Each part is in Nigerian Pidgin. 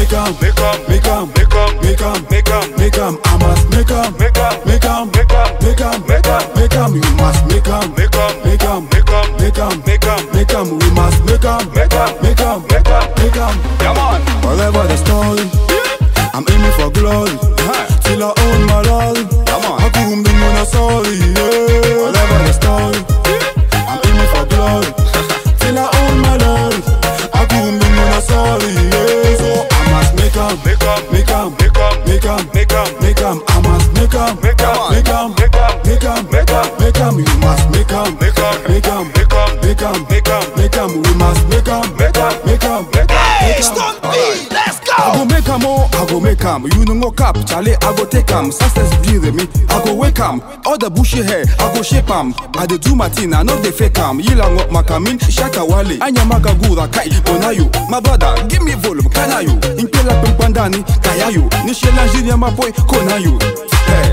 make 'em, make 'em, make 'em, make 'em, make 'em, make 'em, make 'em. I must make 'em, make 'em, make 'em, make 'em, make 'em, make 'em, make 'em. You must make 'em, make 'em, make 'em, make 'em, make 'em, make 'em, make 'em. We must make 'em, make 'em, make 'em, make 'em, make 'em. Come on. Whatever the story, I'm aiming for glory. Till I own my lorry. Come on. I couldn't be no sorry. Yeah. Whatever the story, I'm aiming for glory. Till I own my lorry. I couldn't be no sorry. Yeah. So I must make 'em, make 'em, make 'em, make 'em, make 'em, make 'em, make 'em. I must make 'em, make 'em, make 'em, make 'em, make 'em, make 'em, make 'em. You must make 'em, make 'em, make 'em, make 'em, make 'em, make 'em, make 'em. We must make 'em, make 'em, make 'em, make 'em. Hey, stop me. Let's go. I go make 'em, oh, I go make 'em. You know no cap, Charlie, I go take 'em. Success be with me, I go wake 'em. All the bushy hair, I go shape 'em. I dey do my thing, I know they fake 'em. Yila ngok makamin, shaka wale. Anya magagura kai, bonayo. My brother, give me volume, kanayo. Impela pimpandani, kayayo. Nishela jiria maboy, konayo. Hey.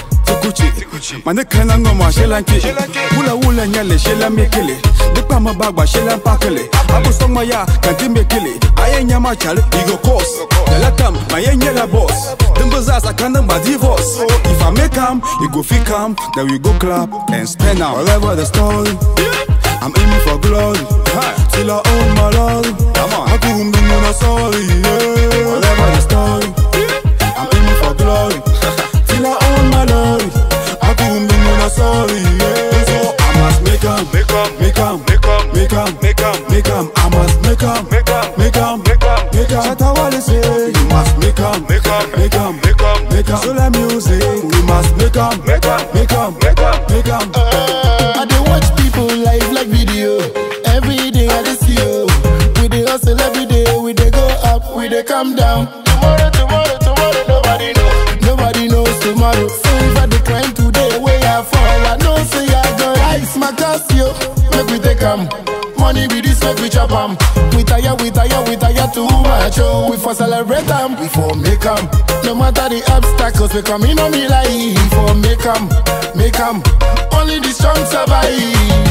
Mane kana ngoma shelanke Wula wula nyale shela mekele Depa mabagba shela mpakele Abu songma ya kanti mekele Aye nyama chale igo course Dalatam maye nyela boss Dembazaza kana ma divorce So if I make 'em, you go fake 'em. Then we go clap and spend 'em. Whatever the story, I'm aiming for glory. Till I own my lorry. Come on. I couldn't be no sorry. Yeah. Whatever the story, I'm aiming for glory. Till I own my lorry. I couldn't be no sorry. Yeah. So I must make 'em, make 'em, make 'em, make 'em, make 'em, make 'em, make 'em. I must make 'em, make 'em, make 'em, make 'em, make 'em. Shatawale say you must make 'em, make 'em, make 'em, make 'em, make 'em. Solar music, we must make 'em, make 'em, make 'em, make 'em, make 'em. I dey watch people live like video. Every day I dey see you. We dey hustle every day. We dey go up, we dey come down. Tomorrow, nobody knows. Nobody knows tomorrow. So if I decline today, where I fall, I know say I go rise my Casio. Make we take 'em. Money be this, make we chop 'em. We tire too much. Oh, we for celebrate 'em. We for make 'em. No matter the obstacles, we coming on me like. We for make 'em, make 'em. Only the strong survive.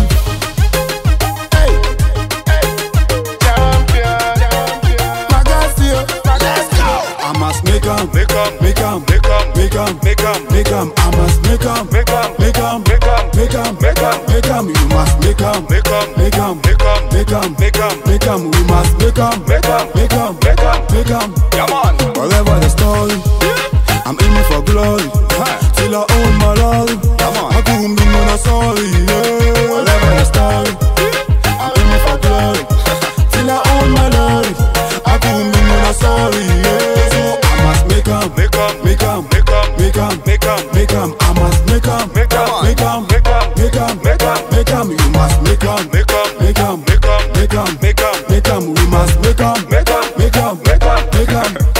Make 'em, make 'em, make 'em, make 'em, make 'em, make 'em, make 'em. I must make 'em, make 'em, make 'em, make 'em, make 'em, make 'em, make 'em. You must make 'em, make 'em, make 'em, make 'em, make 'em, make 'em, make 'em. We must make 'em, make 'em, make 'em, make 'em, make 'em. Come on. Whatever the story, I'm aiming for glory. Till I own my lorry. Come on. I couldn't be no sorry. Yeah. Whatever the story, I'm aiming for glory. Till I own my lorry. I couldn't be no sorry. Yeah. Make 'em, make 'em, make 'em, make 'em, make 'em, make 'em, make 'em. I must make 'em, make 'em, make 'em, make 'em, make 'em, make 'em, make 'em. You must make 'em, make 'em, make 'em, make 'em, make 'em, make 'em, make 'em. We must make 'em, make 'em, make 'em, make 'em, make 'em.